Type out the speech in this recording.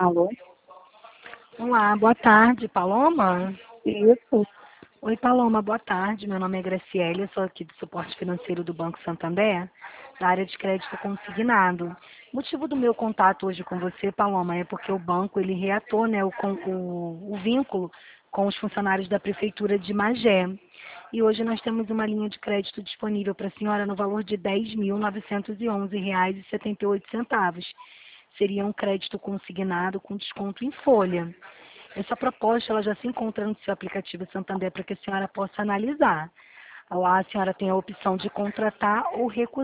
Alô? Olá, boa tarde, Paloma. Isso. Oi, Paloma, boa tarde. Meu nome é Graciele, eu sou aqui do suporte financeiro do Banco Santander, da área de crédito consignado. O motivo do meu contato hoje com você, Paloma, é porque o banco ele reatou, né, o vínculo com os funcionários da Prefeitura de Magé. E hoje nós temos uma linha de crédito disponível para a senhora no valor de R$ 10.911,78. Seria um crédito consignado com desconto em folha. Essa proposta ela já se encontra no seu aplicativo Santander para que a senhora possa analisar. Lá a senhora tem a opção de contratar ou recusar.